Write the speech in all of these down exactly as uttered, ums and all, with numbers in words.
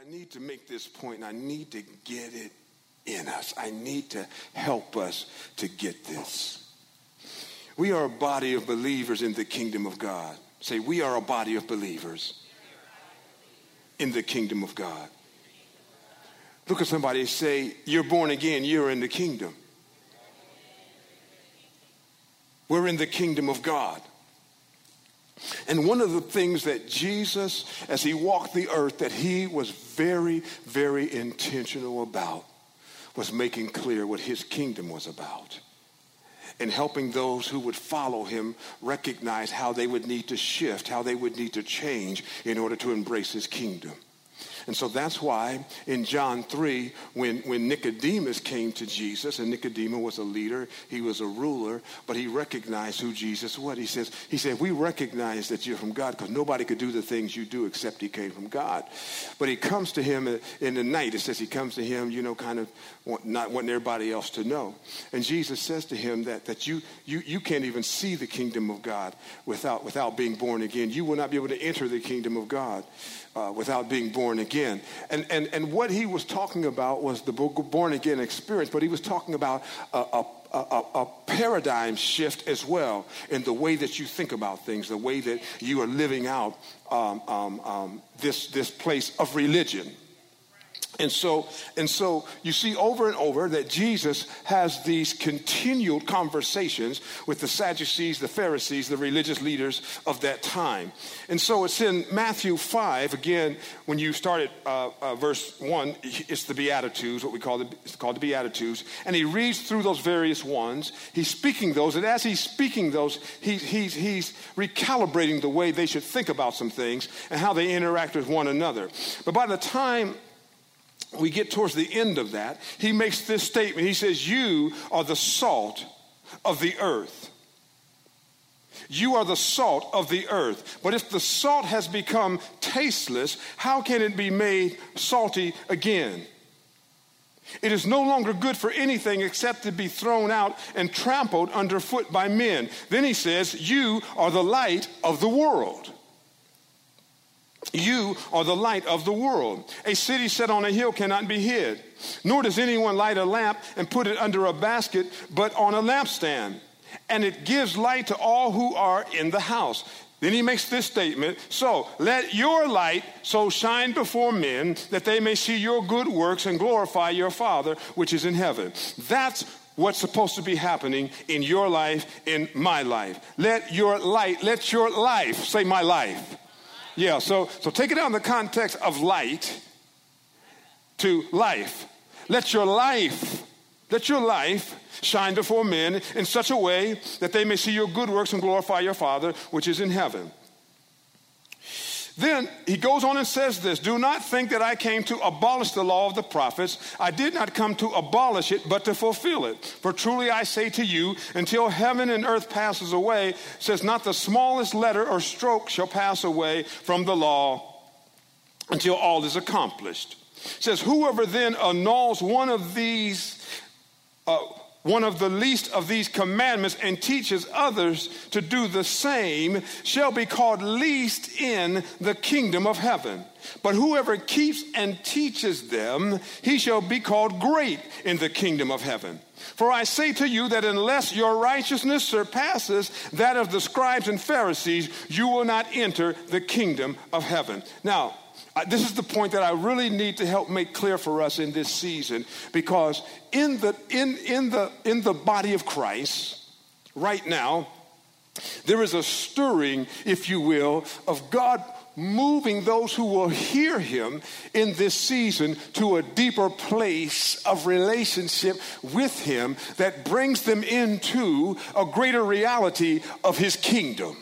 I need to make this point, and I need to get it in us. I need to help us to get this. We are a body of believers in the kingdom of God. Say, we are a body of believers in the kingdom of God. Look at somebody and say, you're born again, you're in the kingdom. We're in the kingdom of God. And one of the things that Jesus, as he walked the earth, that he was very, very intentional about was making clear what his kingdom was about and helping those who would follow him recognize how they would need to shift, how they would need to change in order to embrace his kingdom. And so that's why in John three, when, when Nicodemus came to Jesus, and Nicodemus was a leader, he was a ruler, but he recognized who Jesus was. He says, he said, we recognize that you're from God because nobody could do the things you do except he came from God. But he comes to him in the night. It says he comes to him, you know, kind of not wanting everybody else to know. And Jesus says to him that, that you, you, you can't even see the kingdom of God without, without being born again. You will not be able to enter the kingdom of God Uh, without being born again. And, and, and what he was talking about was the born again experience, but he was talking about a, a, a, a paradigm shift as well in the way that you think about things, the way that you are living out um, um, um, this, this place of religion. And so, and so you see over and over that Jesus has these continual conversations with the Sadducees, the Pharisees, the religious leaders of that time. And so it's in Matthew five, again, when you start at uh, uh, verse one, it's the Beatitudes, what we call the, it's called the Beatitudes. And he reads through those various ones. He's speaking those, and as he's speaking those, he, he's, he's recalibrating the way they should think about some things and how they interact with one another. But by the time we get towards the end of that, he makes this statement. He says, you are the salt of the earth. You are the salt of the earth. But if the salt has become tasteless, how can it be made salty again? It is no longer good for anything except to be thrown out and trampled underfoot by men. Then he says, you are the light of the world. You are the light of the world. A city set on a hill cannot be hid, nor does anyone light a lamp and put it under a basket, but on a lampstand, and it gives light to all who are in the house. Then he makes this statement, so let your light so shine before men that they may see your good works and glorify your Father which is in heaven. That's what's supposed to be happening in your life, in my life. Let your light, let your life, say my life. Yeah, so, so take it out in the context of light to life. Let your life, let your life shine before men in such a way that they may see your good works and glorify your Father which is in heaven. Then he goes on and says this, do not think that I came to abolish the law of the prophets. I did not come to abolish it, but to fulfill it. For truly I say to you, until heaven and earth passes away, says not the smallest letter or stroke shall pass away from the law until all is accomplished. It says, whoever then annuls one of these, uh, one of the least of these commandments and teaches others to do the same shall be called least in the kingdom of heaven. But whoever keeps and teaches them, he shall be called great in the kingdom of heaven. For I say to you that unless your righteousness surpasses that of the scribes and Pharisees, you will not enter the kingdom of heaven. Now, Uh, this is the point that I really need to help make clear for us in this season, because in the in in the in the body of Christ right now, there is a stirring, if you will, of God moving those who will hear him in this season to a deeper place of relationship with him that brings them into a greater reality of his kingdom.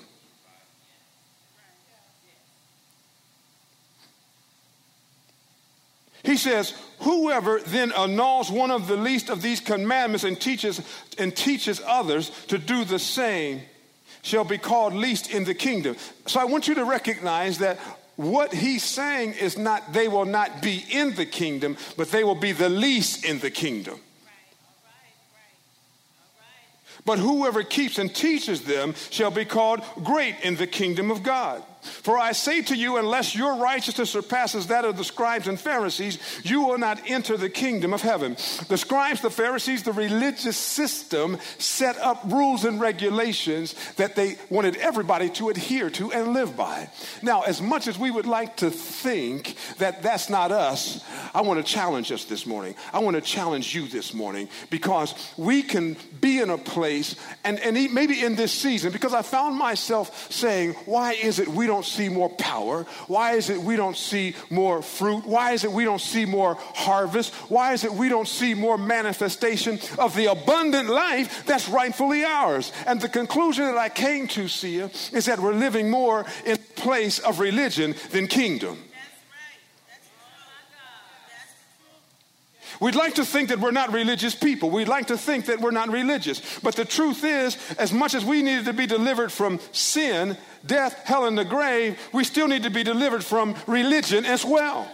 He says, whoever then annuls one of the least of these commandments and teaches and teaches others to do the same shall be called least in the kingdom. So I want you to recognize that what he's saying is not they will not be in the kingdom, but they will be the least in the kingdom. But whoever keeps and teaches them shall be called great in the kingdom of God. For I say to you, unless your righteousness surpasses that of the scribes and Pharisees, you will not enter the kingdom of heaven. The scribes, the Pharisees, the religious system set up rules and regulations that they wanted everybody to adhere to and live by. Now, as much as we would like to think that that's not us, I want to challenge us this morning. I want to challenge you this morning, because we can be in a place, and, and maybe in this season, because I found myself saying, why is it we don't don't see more power? Why is it we don't see more fruit? Why is it we don't see more harvest? Why is it we don't see more manifestation of the abundant life that's rightfully ours? And the conclusion that I came to, Sia, is that we're living more in place of religion than kingdom. We'd like to think that we're not religious people. We'd like to think that we're not religious. But the truth is, as much as we needed to be delivered from sin, death, hell, and the grave, we still need to be delivered from religion as well.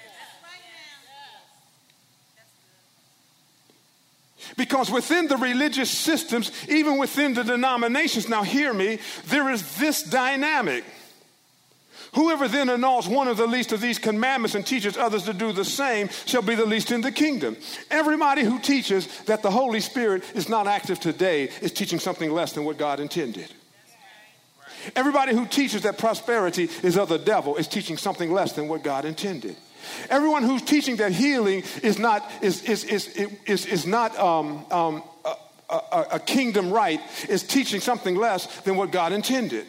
Because within the religious systems, even within the denominations, now hear me, there is this dynamic. Whoever then annuls one of the least of these commandments and teaches others to do the same shall be the least in the kingdom. Everybody who teaches that the Holy Spirit is not active today is teaching something less than what God intended. Everybody who teaches that prosperity is of the devil is teaching something less than what God intended. Everyone who's teaching that healing is not is is is is, is not um, um, a, a, a kingdom right is teaching something less than what God intended.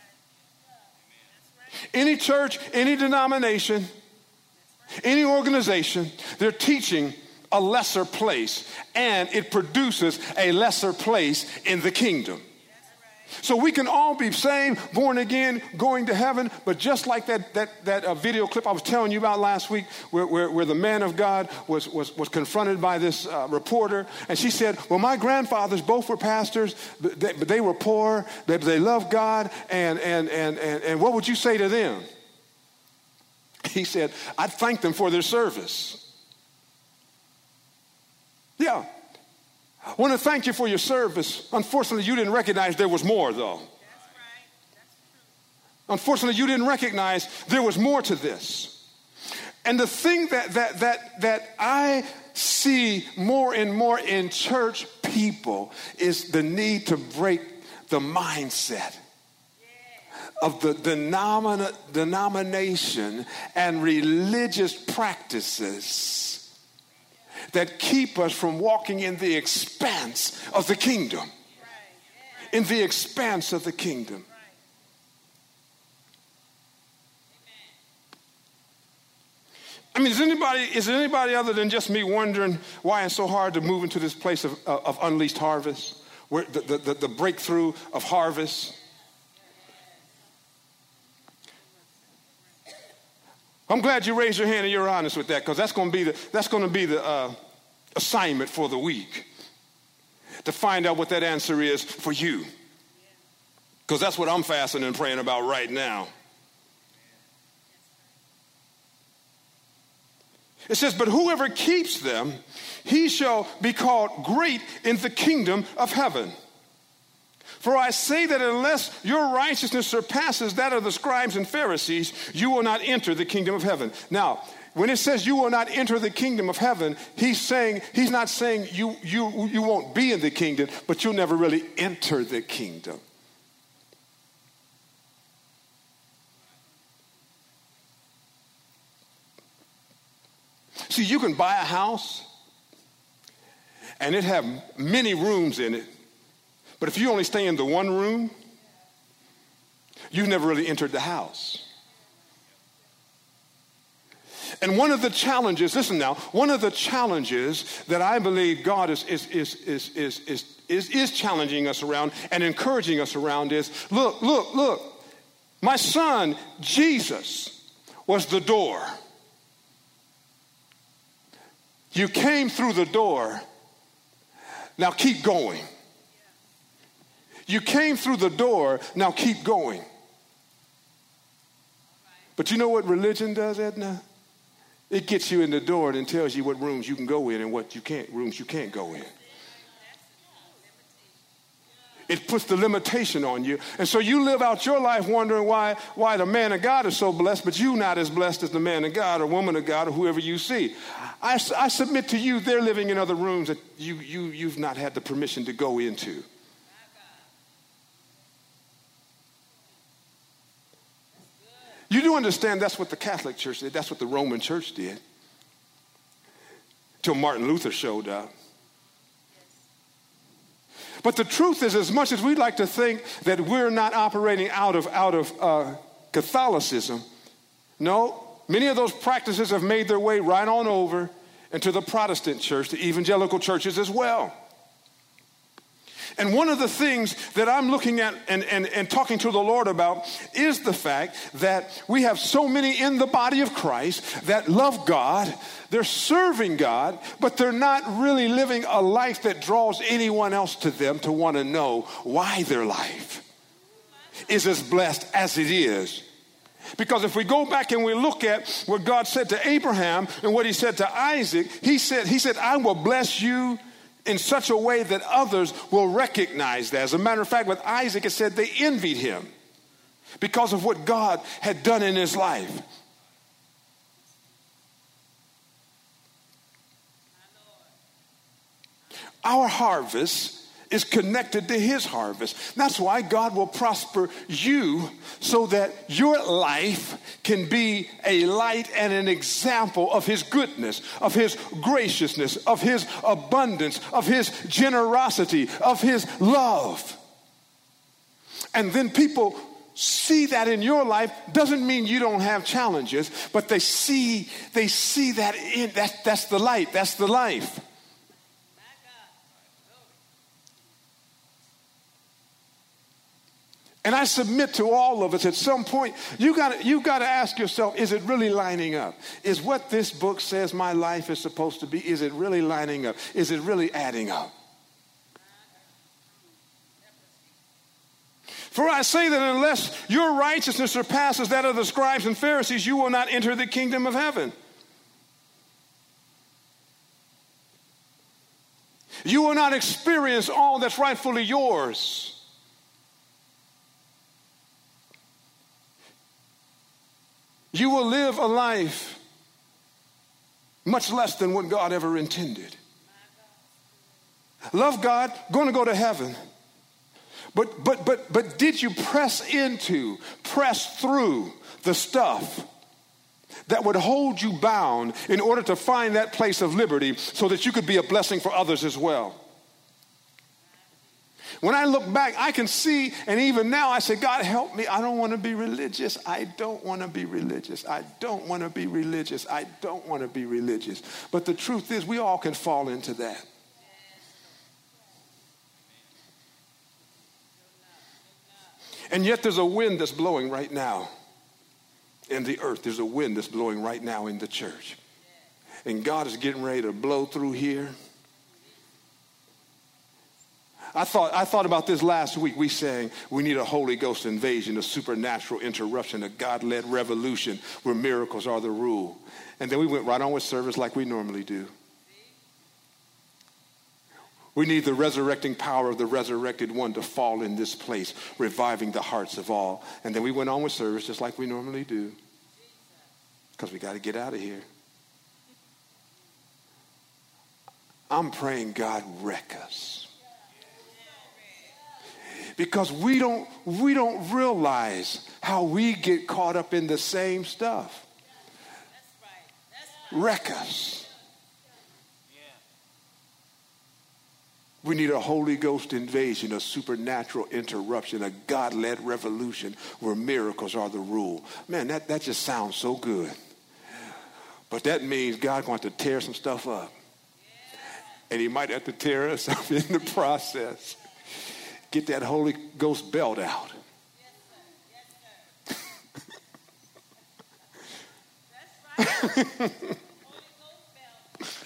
Any church, any denomination, any organization, they're teaching a lesser place, and it produces a lesser place in the kingdom. So we can all be saved, born again, going to heaven, but just like that that that uh, video clip I was telling you about last week, where, where, where the man of God was was, was confronted by this uh, reporter, and she said, well, my grandfathers both were pastors, but they, but they were poor, they, they loved God, and, and, and, and, and what would you say to them? He said, I'd thank them for their service. Yeah. I want to thank you for your service. Unfortunately, you didn't recognize there was more, though. That's right. That's true. Unfortunately, you didn't recognize there was more to this. And the thing that that that that I see more and more in church people is the need to break the mindset of the denomina- denomination and religious practices that keep us from walking in the expanse of the kingdom. In the expanse of the kingdom. I mean, is anybody, is there anybody other than just me wondering why it's so hard to move into this place of, of unleashed harvest, where the, the, the breakthrough of harvest? I'm glad you raised your hand and you're honest with that, because that's going to be the that's going to be the uh, assignment for the week, to find out what that answer is for you, because that's what I'm fasting and praying about right now. It says, but whoever keeps them, he shall be called great in the kingdom of heaven. For I say that unless your righteousness surpasses that of the scribes and Pharisees, you will not enter the kingdom of heaven. Now, when it says you will not enter the kingdom of heaven, he's saying, he's not saying you, you, you won't be in the kingdom, but you'll never really enter the kingdom. See, you can buy a house and it have many rooms in it. But if you only stay in the one room, you've never really entered the house. And one of the challenges, listen now, one of the challenges that I believe God is is is is is is is, is challenging us around and encouraging us around is, look, look, look, my son Jesus was the door. You came through the door. Now keep going. You came through the door, now keep going. But you know what religion does, Edna? It gets you in the door and tells you what rooms you can go in and what you can't, rooms you can't go in. It puts the limitation on you. And so you live out your life wondering why, why the man of God is so blessed, but you not as blessed as the man of God or woman of God or whoever you see. I, I submit to you, they're living in other rooms that you, you, you've not had the permission to go into. You do understand that's what the Catholic Church did. That's what the Roman Church did. Till Martin Luther showed up. But the truth is, as much as we'd like to think that we're not operating out of, out of uh, Catholicism, no, many of those practices have made their way right on over into the Protestant church, the evangelical churches as well. And one of the things that I'm looking at and, and, and talking to the Lord about is the fact that we have so many in the body of Christ that love God, they're serving God, but they're not really living a life that draws anyone else to them to want to know why their life is as blessed as it is. Because if we go back and we look at what God said to Abraham and what he said to Isaac, he said, he said, I will bless you in such a way that others will recognize that. As a matter of fact, with Isaac, it said they envied him because of what God had done in his life. Our harvest is connected to his harvest. That's why God will prosper you so that your life can be a light and an example of his goodness, of his graciousness, of his abundance, of his generosity, of his love. And then people see that in your life. Doesn't mean you don't have challenges, but they see they see that in that that's the light, that's the life. And I submit to all of us at some point, you got you got to ask yourself, is it really lining up? Is what this book says my life is supposed to be, is it really lining up? Is it really adding up? For I say that unless your righteousness surpasses that of the scribes and Pharisees, you will not enter the kingdom of heaven. You will not experience all that's rightfully yours. You will live a life much less than what God ever intended. Love God, going to go to heaven. But but but but did you press into, press through the stuff that would hold you bound in order to find that place of liberty so that you could be a blessing for others as well? When I look back, I can see, and even now I say, God, help me. I don't want to be religious. I don't want to be religious. I don't want to be religious. I don't want to be religious. But the truth is, we all can fall into that. And yet there's a wind that's blowing right now in the earth. There's a wind that's blowing right now in the church. And God is getting ready to blow through here. I thought I thought about this last week. We sang, we need a Holy Ghost invasion, a supernatural interruption, a God-led revolution where miracles are the rule. And then we went right on with service like we normally do. We need the resurrecting power of the resurrected one to fall in this place, reviving the hearts of all. And then we went on with service just like we normally do. Because we got to get out of here. I'm praying God wreck us. Because we don't we don't realize how we get caught up in the same stuff. Wreck us. We need a Holy Ghost invasion, a supernatural interruption, a God-led revolution where miracles are the rule. Man, that, that just sounds so good. But that means God wants to tear some stuff up. And he might have to tear us up in the process. Get that Holy Ghost belt out. Yes, sir. Yes, sir. That's right. Holy Ghost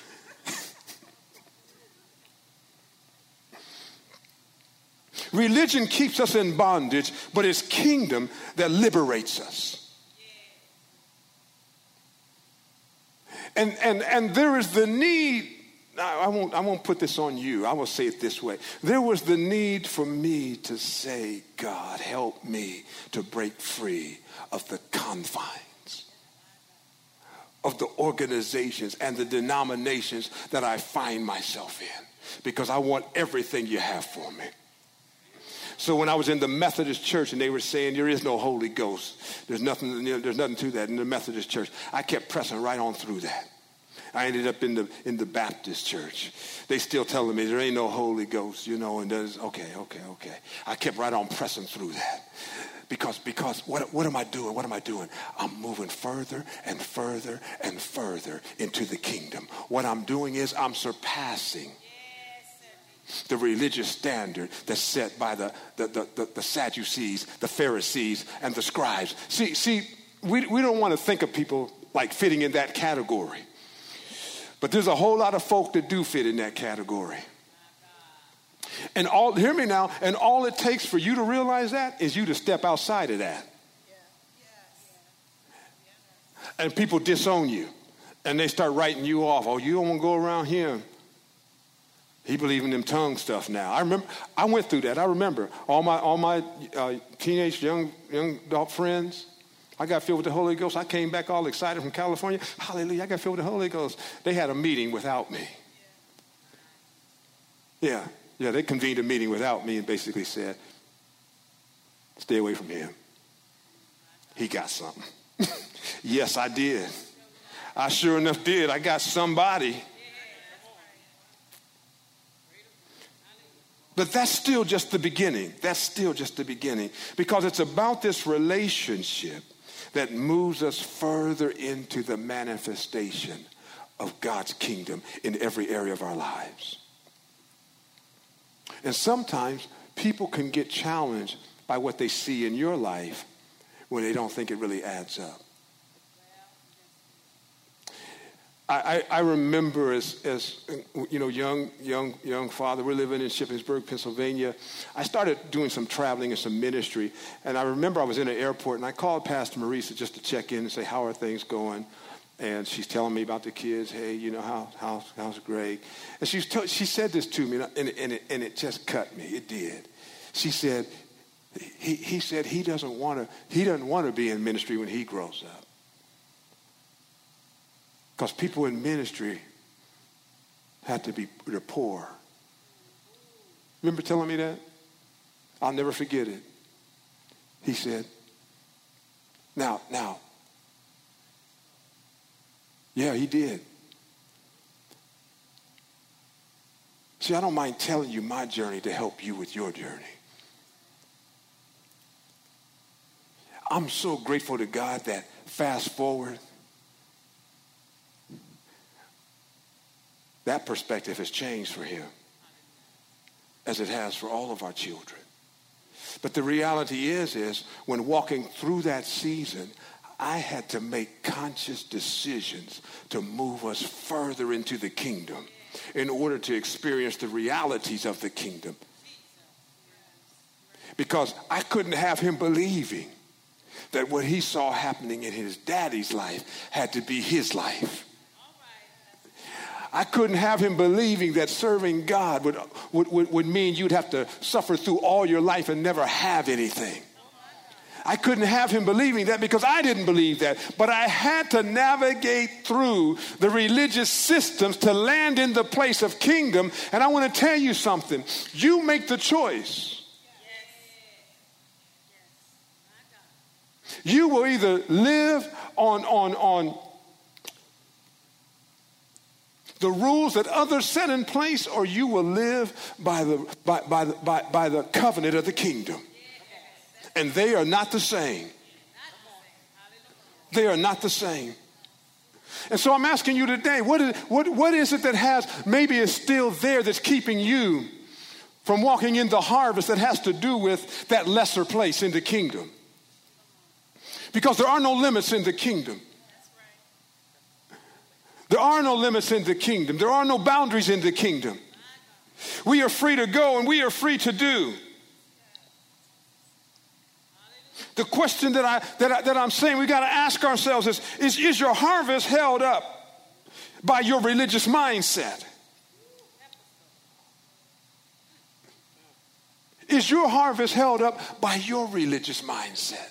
belt. Religion keeps us in bondage, but it's kingdom that liberates us. Yeah. And, and, and there is the need I won't, I won't put this on you. I will say it this way. There was the need for me to say, God, help me to break free of the confines of the organizations and the denominations that I find myself in, because I want everything you have for me. So when I was in the Methodist church and they were saying there is no Holy Ghost, there's nothing, you know, there's nothing to that in the Methodist church, I kept pressing right on through that. I ended up in the in the Baptist church. They still telling me there ain't no Holy Ghost, you know, and there's, okay, okay, okay. I kept right on pressing through that. Because, because what, what am I doing? What am I doing? I'm moving further and further and further into the kingdom. What I'm doing is I'm surpassing the religious standard that's set by the, the, the, the, the Sadducees, the Pharisees, and the scribes. See, see, we, we don't want to think of people like fitting in that category. But there's a whole lot of folk that do fit in that category. And all, hear me now, and all it takes for you to realize that is you to step outside of that. And people disown you. And they start writing you off. Oh, you don't want to go around here. He believes in them tongue stuff now. I remember, I went through that. I remember all my all my uh, teenage young young adult friends. I got filled with the Holy Ghost. I came back all excited from California. Hallelujah, I got filled with the Holy Ghost. They had a meeting without me. Yeah, yeah, they convened a meeting without me and basically said, stay away from him. He got something. Yes, I did. I sure enough did. I got somebody. But that's still just the beginning. That's still just the beginning. Because it's about this relationship that moves us further into the manifestation of God's kingdom in every area of our lives. And sometimes people can get challenged by what they see in your life when they don't think it really adds up. I, I, I remember as, as, you know, young, young, young father, we're living in Shippensburg, Pennsylvania. I started doing some traveling and some ministry. And I remember I was in an airport and I called Pastor Marisa just to check in and say, how are things going? And she's telling me about the kids. Hey, you know, how, how, how's Greg? And she's t- she said this to me and, it, and, it, and it just cut me. It did. She said, he, he said he doesn't want to, he doesn't want to be in ministry when he grows up. Because people in ministry had to be, they're poor. Remember telling me that? I'll never forget it. He said, now, now. Yeah, he did. See, I don't mind telling you my journey to help you with your journey. I'm so grateful to God that fast forward, that perspective has changed for him, as it has for all of our children. But the reality is, is when walking through that season, I had to make conscious decisions to move us further into the kingdom in order to experience the realities of the kingdom. Because I couldn't have him believing that what he saw happening in his daddy's life had to be his life. I couldn't have him believing that serving God would, would, would, would mean you'd have to suffer through all your life and never have anything. I couldn't have him believing that because I didn't believe that. But I had to navigate through the religious systems to land in the place of kingdom. And I want to tell you something. You make the choice. You will either live on, on, on the rules that others set in place, or you will live by the, by, by, the, by, by the covenant of the kingdom. And they are not the same. They are not the same. And so I'm asking you today, what is, what, what is it that has, maybe is still there that's keeping you from walking in the harvest that has to do with that lesser place in the kingdom? Because there are no limits in the kingdom. There are no limits in the kingdom. There are no boundaries in the kingdom. We are free to go and we are free to do. The question that, I, that, I, that I'm saying we got to ask ourselves is, is, is your harvest held up by your religious mindset? Is your harvest held up by your religious mindset?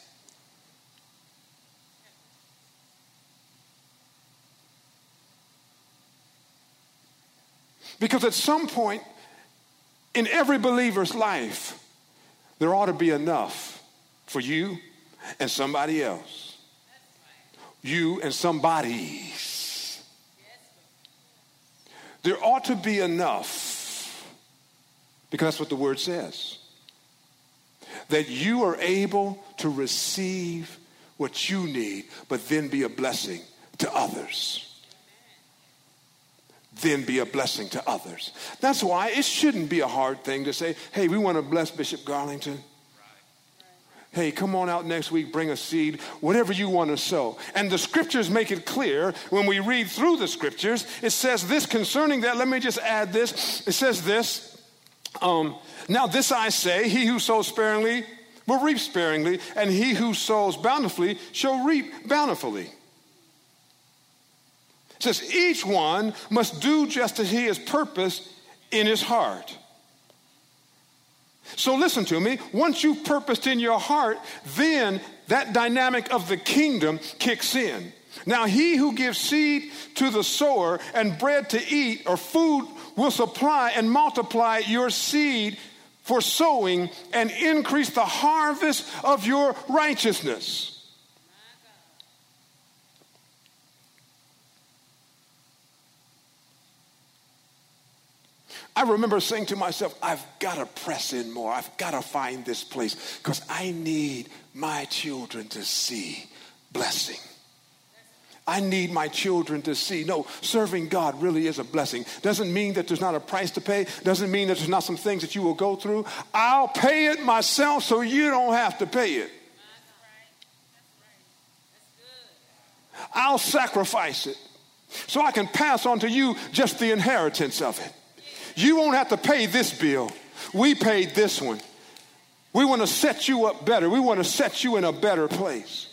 Because at some point in every believer's life, there ought to be enough for you and somebody else. You and somebody's. There ought to be enough, because that's what the word says, that you are able to receive what you need, but then be a blessing to others. Then be a blessing to others. That's why it shouldn't be a hard thing to say, hey, we want to bless Bishop Garlington. Hey, come on out next week, bring a seed, whatever you want to sow. And the scriptures make it clear when we read through the scriptures. It says this concerning that. Let me just add this. It says this. Um, now this I say, he who sows sparingly will reap sparingly, and he who sows bountifully shall reap bountifully. It says each one must do just as he has purposed in his heart. So listen to me. Once you've purposed in your heart, then that dynamic of the kingdom kicks in. Now he who gives seed to the sower and bread to eat, or food, will supply and multiply your seed for sowing and increase the harvest of your righteousness. I remember saying to myself, I've got to press in more. I've got to find this place because I need my children to see blessing. I need my children to see, no, serving God really is a blessing. Doesn't mean that there's not a price to pay. Doesn't mean that there's not some things that you will go through. I'll pay it myself so you don't have to pay it. I'll sacrifice it so I can pass on to you just the inheritance of it. You won't have to pay this bill. We paid this one. We want to set you up better. We want to set you in a better place.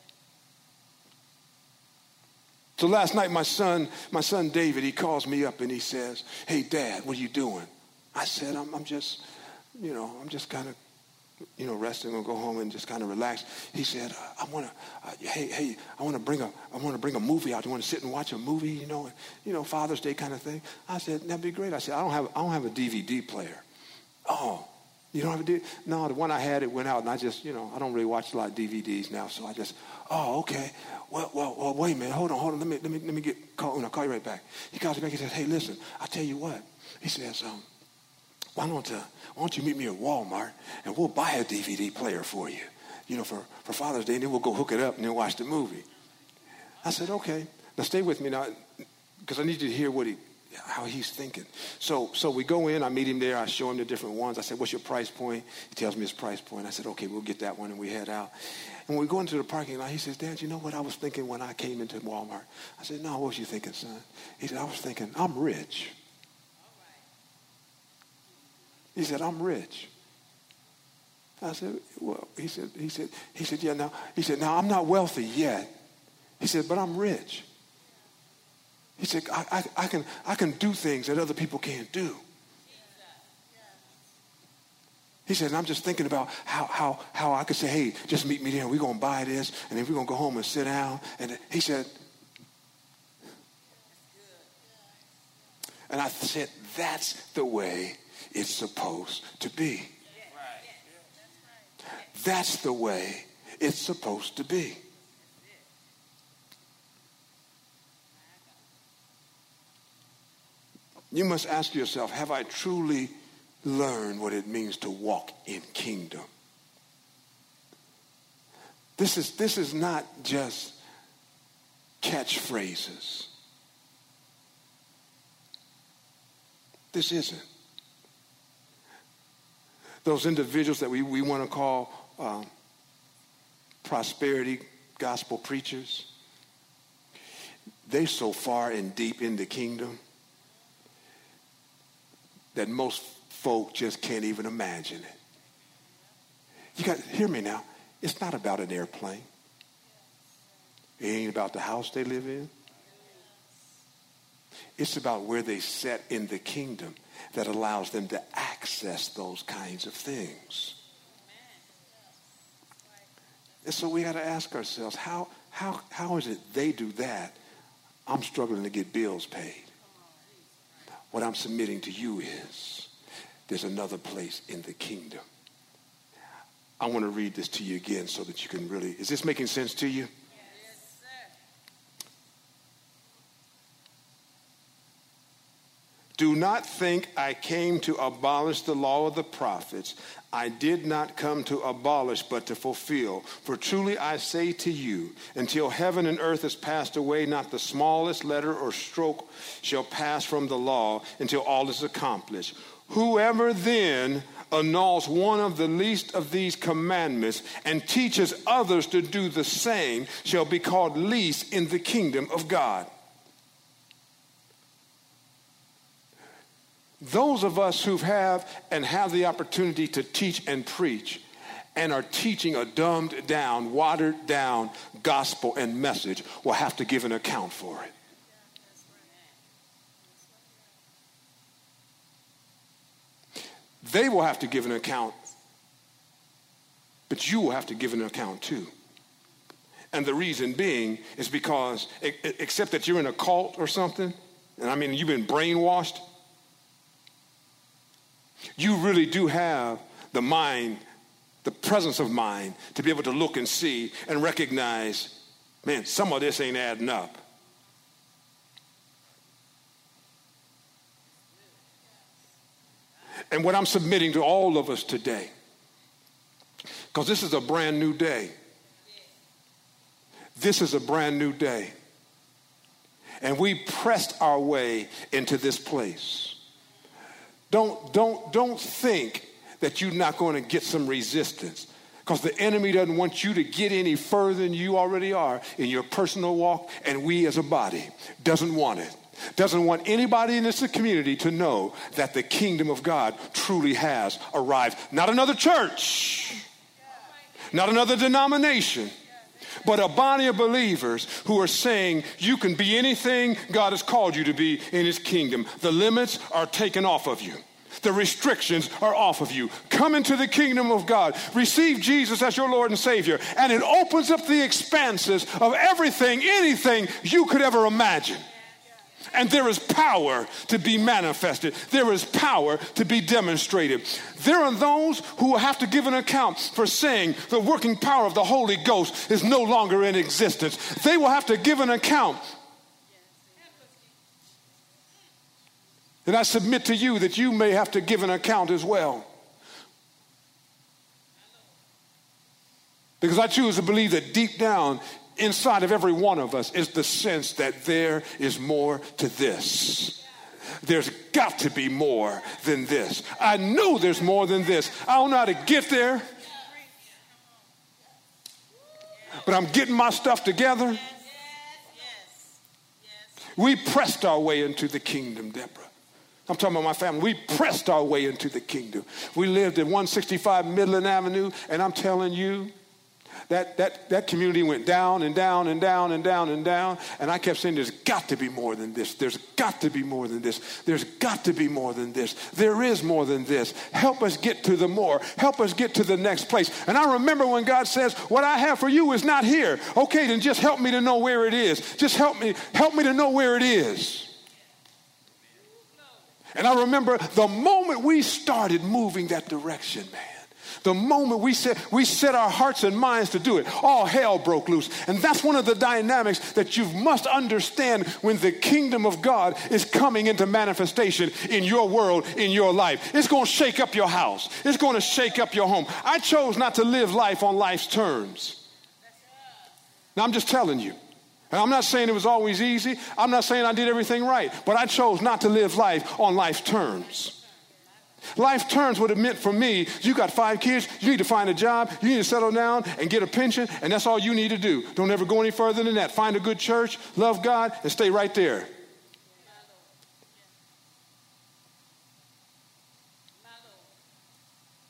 So last night, my son, my son David, he calls me up and he says, hey, Dad, what are you doing? I said, I'm, I'm just, you know, I'm just kind of, you know, resting. I'll go home and just kind of relax. He said, I want to, uh, hey, hey, I want to bring a, I want to bring a movie out. You want to sit and watch a movie, you know, and, you know, Father's Day kind of thing. I said, that'd be great. I said, I don't have, I don't have a D V D player. Oh, you don't have a D V D? No, the one I had, it went out, and I just, you know, I don't really watch a lot of D V Ds now, so I just, oh, okay. Well, well, well, wait a minute. Hold on, hold on. Let me, let me, let me get, call, I'll call you right back. He calls me back. He says, hey, listen, I'll tell you what. He says, um, why don't, uh, why don't you meet me at Walmart and we'll buy a D V D player for you, you know, for, for Father's Day, and then we'll go hook it up and then watch the movie. I said, okay. Now stay with me now, because I need you to hear what he, how he's thinking. So, so we go in. I meet him there. I show him the different ones. I said, what's your price point? He tells me his price point. I said, okay, we'll get that one, and we head out. And when we go into the parking lot, he says, Dad, you know what I was thinking when I came into Walmart? I said, no, what was you thinking, son? He said, I was thinking, I'm rich. He said, I'm rich. I said, well, he said, he said, he said, yeah, now, he said, now I'm not wealthy yet. He said, but I'm rich. He said, I, I, I can, I can do things that other people can't do. He said, and I'm just thinking about how, how, how I could say, hey, just meet me there. We're going to buy this, and then we're going to go home and sit down. And he said, and I said, that's the way it's supposed to be. That's the way it's supposed to be. You must ask yourself, have I truly learned what it means to walk in kingdom? This is, this is not just catchphrases. This isn't. Those individuals that we, we want to call um, prosperity gospel preachers, they're so far and deep in the kingdom that most folk just can't even imagine it. You got to hear me now. It's not about an airplane. It ain't about the house they live in. It's about where they set in the kingdom that allows them to access those kinds of things. And so we got to ask ourselves, how, how, how is it they do that? I'm struggling to get bills paid. What I'm submitting to you is there's another place in the kingdom. I want to read this to you again so that you can really, is this making sense to you? Yes, sir. Do not think I came to abolish the law of the prophets. I did not come to abolish, but to fulfill. For truly I say to you, until heaven and earth has passed away, not the smallest letter or stroke shall pass from the law until all is accomplished. Whoever then annuls one of the least of these commandments and teaches others to do the same shall be called least in the kingdom of God. Those of us who have and have the opportunity to teach and preach and are teaching a dumbed down, watered down gospel and message will have to give an account for it. They will have to give an account, but you will have to give an account too. And the reason being is because, except that you're in a cult or something, and I mean you've been brainwashed, you really do have the mind, the presence of mind to be able to look and see and recognize, man, some of this ain't adding up. And what I'm submitting to all of us today, because this is a brand new day. This is a brand new day. And we pressed our way into this place. Don't, don't, don't think that you're not going to get some resistance, because the enemy doesn't want you to get any further than you already are in your personal walk, and we as a body doesn't want it. Doesn't want anybody in this community to know that the kingdom of God truly has arrived. Not another church, not another denomination, but a body of believers who are saying you can be anything God has called you to be in his kingdom. The limits are taken off of you. The restrictions are off of you. Come into the kingdom of God. Receive Jesus as your Lord and Savior. And it opens up the expanses of everything, anything you could ever imagine. And there is power to be manifested. There is power to be demonstrated. There are those who will have to give an account for saying the working power of the Holy Ghost is no longer in existence. They will have to give an account. And I submit to you that you may have to give an account as well. Because I choose to believe that deep down inside of every one of us is the sense that there is more to this. There's got to be more than this. I know there's more than this. I don't know how to get there, but I'm getting my stuff together. We pressed our way into the kingdom, Deborah. I'm talking about my family. We pressed our way into the kingdom. We lived at one sixty-five Midland Avenue, and I'm telling you, That, that, that community went down and down and down and down and down. And I kept saying, there's got to be more than this. There's got to be more than this. There's got to be more than this. There is more than this. Help us get to the more. Help us get to the next place. And I remember when God says, what I have for you is not here. Okay, then just help me to know where it is. Just help me, help me to know where it is. And I remember the moment we started moving that direction, man. The moment we set, we set our hearts and minds to do it, all hell broke loose. And that's one of the dynamics that you must understand when the kingdom of God is coming into manifestation in your world, in your life. It's going to shake up your house. It's going to shake up your home. I chose not to live life on life's terms. Now, I'm just telling you. And I'm not saying it was always easy. I'm not saying I did everything right. But I chose not to live life on life's terms. Life terms would have meant for me, you got five kids, you need to find a job, you need to settle down and get a pension, and that's all you need to do. Don't ever go any further than that. Find a good church, love God, and stay right there.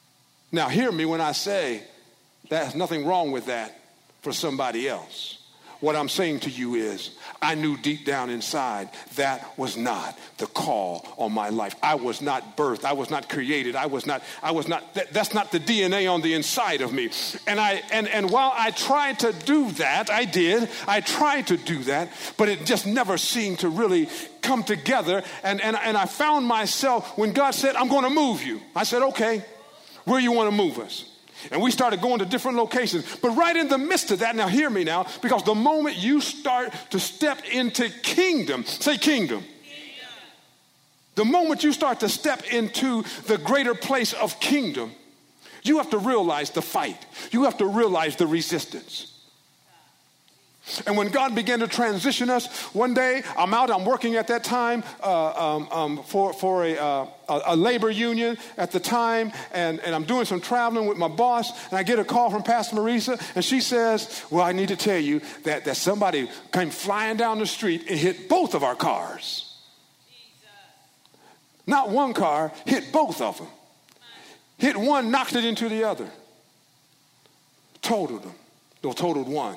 Now hear me when I say there's nothing wrong with that for somebody else. What I'm saying to you is, I knew deep down inside that was not the call on my life. I was not birthed. I was not created. I was not, I was not, that, that's not the D N A on the inside of me. And I, and, and while I tried to do that, I did, I tried to do that, but it just never seemed to really come together. And, and, and I found myself, when God said, I'm going to move you, I said, okay, where you want to move us? And we started going to different locations. But right in the midst of that, now hear me now, because the moment you start to step into kingdom, say kingdom. Kingdom. The moment you start to step into the greater place of kingdom, you have to realize the fight. You have to realize the resistance. And when God began to transition us, one day I'm out, I'm working at that time uh, um, um, for, for a, uh, a, a labor union at the time, and, and I'm doing some traveling with my boss, and I get a call from Pastor Marisa, and she says, well, I need to tell you that, that somebody came flying down the street and hit both of our cars. Jesus. Not one car, hit both of them. Hit one, knocked it into the other. Totaled them, or totaled one.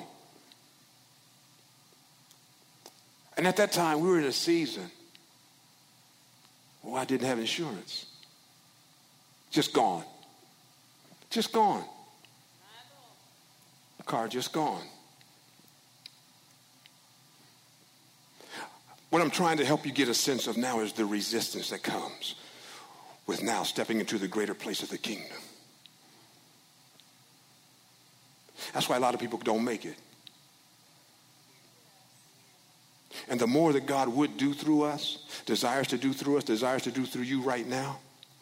And at that time, we were in a season where I didn't have insurance. Just gone. Just gone. The car just gone. What I'm trying to help you get a sense of now is the resistance that comes with now stepping into the greater place of the kingdom. That's why a lot of people don't make it. And the more that God would do through us, desires to do through us, desires to do through you right now,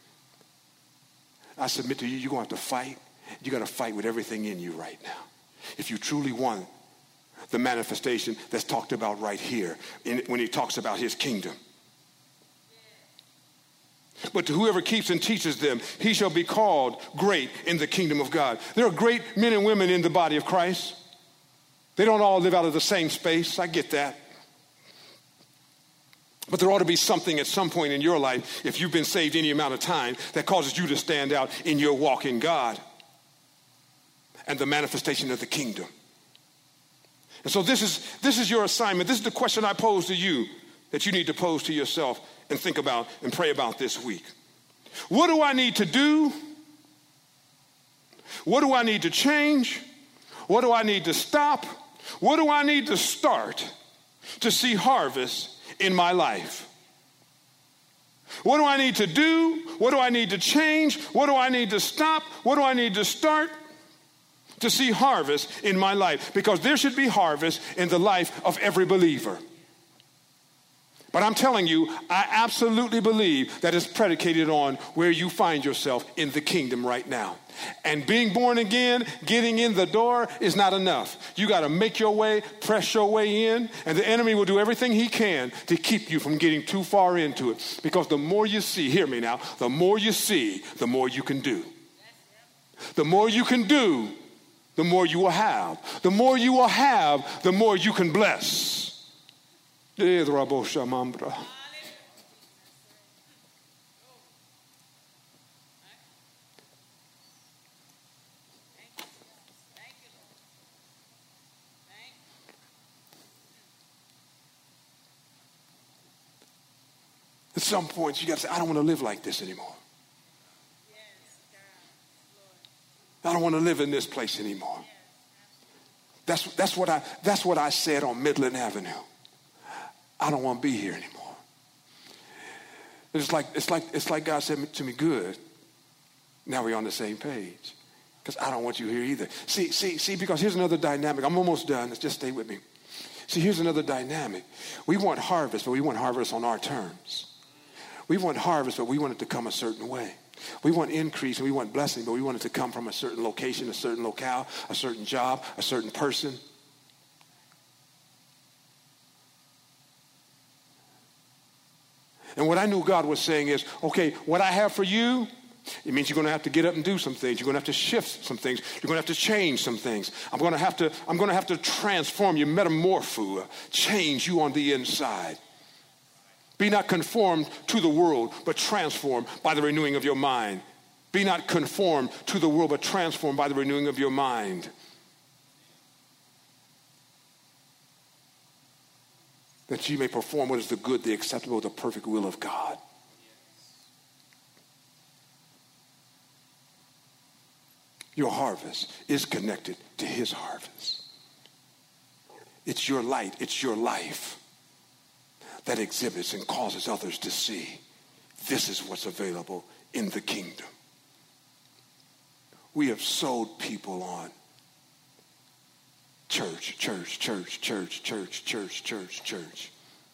I submit to you, you're going to have to fight. You got to fight with everything in you right now. If you truly want the manifestation that's talked about right here in, when he talks about his kingdom. But to whoever keeps and teaches them, he shall be called great in the kingdom of God. There are great men and women in the body of Christ. They don't all live out of the same space. I get that. But there ought to be something at some point in your life, if you've been saved any amount of time, that causes you to stand out in your walk in God and the manifestation of the kingdom. And so this is, this is your assignment. This is the question I pose to you that you need to pose to yourself and think about and pray about this week. What do I need to do? What do I need to change? What do I need to stop? What do I need to start to see harvest in my life? What do I need to do? What do I need to change? What do I need to stop? What do I need to start to see harvest in my life? Because there should be harvest in the life of every believer. But I'm telling you, I absolutely believe that it's predicated on where you find yourself in the kingdom right now. And being born again, getting in the door is not enough. You got to make your way, press your way in, and the enemy will do everything he can to keep you from getting too far into it. Because the more you see, hear me now, the more you see, the more you can do. The more you can do, the more you will have. The more you will have, the more you can bless. At some points, you got to say, I don't want to live like this anymore. I don't want to live in this place anymore. That's, that's, what I, that's what I said on Midland Avenue. I don't want to be here anymore. It's like, it's like, it's like God said to me, good. Now we're on the same page. Because I don't want you here either. See, see, see, because here's another dynamic. I'm almost done. Let's just stay with me. See, here's another dynamic. We want harvest, but we want harvest on our terms. We want harvest, but we want it to come a certain way. We want increase and we want blessing, but we want it to come from a certain location, a certain locale, a certain job, a certain person. And what I knew God was saying is, okay, what I have for you, it means you're going to have to get up and do some things. You're going to have to shift some things. You're going to have to change some things. I'm going to have to, I'm going to have to transform you, metamorpho, change you on the inside. Be not conformed to the world, but transformed by the renewing of your mind. Be not conformed to the world, but transformed by the renewing of your mind. that ye may perform what is the good, the acceptable, the perfect will of God. Your harvest is connected to his harvest. It's your light, it's your life that exhibits and causes others to see this is what's available in the kingdom. We have sold people on church, church, church, church, church, church, church, church.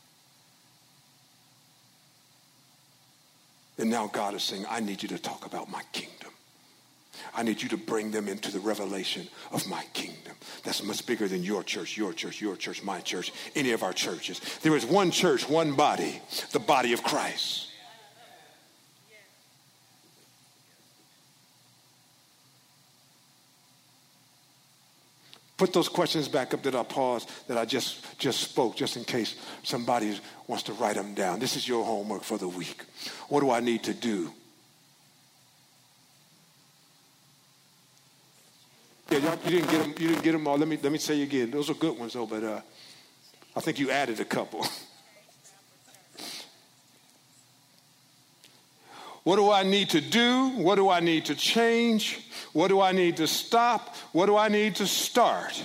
And now God is saying, I need you to talk about my kingdom. I need you to bring them into the revelation of my kingdom. That's much bigger than your church, your church, your church, my church, any of our churches. There is one church, one body, the body of Christ. Put those questions back up that I paused, that I just, just spoke, just in case somebody wants to write them down. This is your homework for the week. What do I need to do? Yeah, y'all, you didn't get them. You didn't get them all. Let me let me say again. Those are good ones, though. But uh, I think you added a couple. What do I need to do? What do I need to change? What do I need to stop? What do I need to start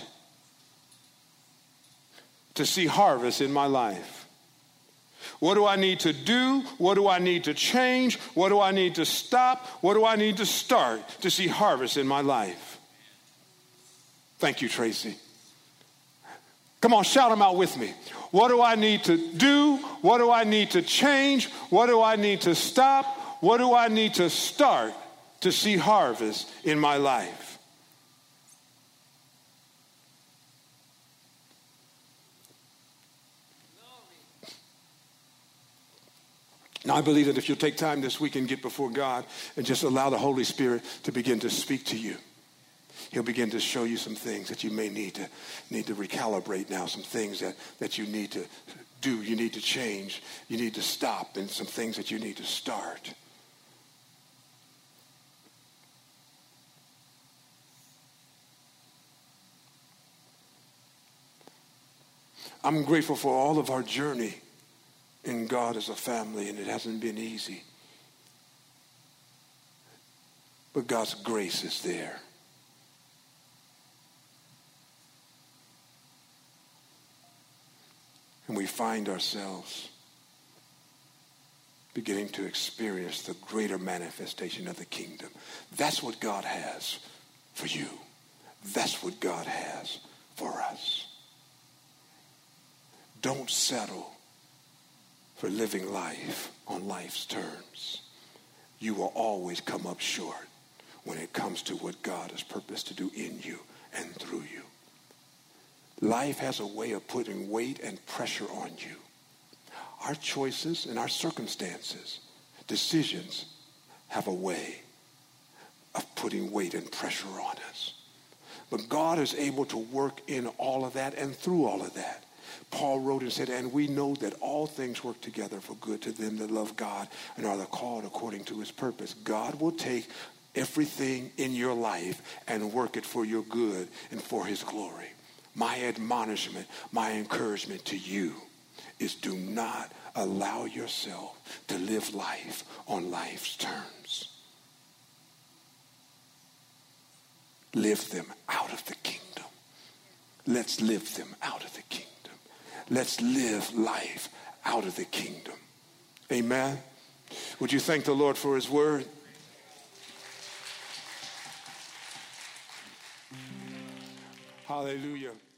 to see harvest in my life? What do I need to do? What do I need to change? What do I need to stop? What do I need to start to see harvest in my life? Thank you, Tracy. Come on, shout them out with me. What do I need to do? What do I need to change? What do I need to stop? What do I need to start to see harvest in my life? Now, I believe that if you'll take time this week and get before God and just allow the Holy Spirit to begin to speak to you, he'll begin to show you some things that you may need to need to recalibrate now, some things that, that you need to do, you need to change, you need to stop, and some things that you need to start. I'm grateful for all of our journey in God as a family, and it hasn't been easy. But God's grace is there. And we find ourselves beginning to experience the greater manifestation of the kingdom. That's what God has for you. That's what God has for us. Don't settle for living life on life's terms. You will always come up short when it comes to what God has purposed to do in you and through you. Life has a way of putting weight and pressure on you. Our choices and our circumstances, decisions, have a way of putting weight and pressure on us. But God is able to work in all of that and through all of that. Paul wrote and said, and we know that all things work together for good to them that love God and are the called according to his purpose. God will take everything in your life and work it for your good and for his glory. My admonishment, my encouragement to you is do not allow yourself to live life on life's terms. Live them out of the kingdom. Let's live them out of the kingdom. Let's live life out of the kingdom. Amen. Would you thank the Lord for his word? Hallelujah.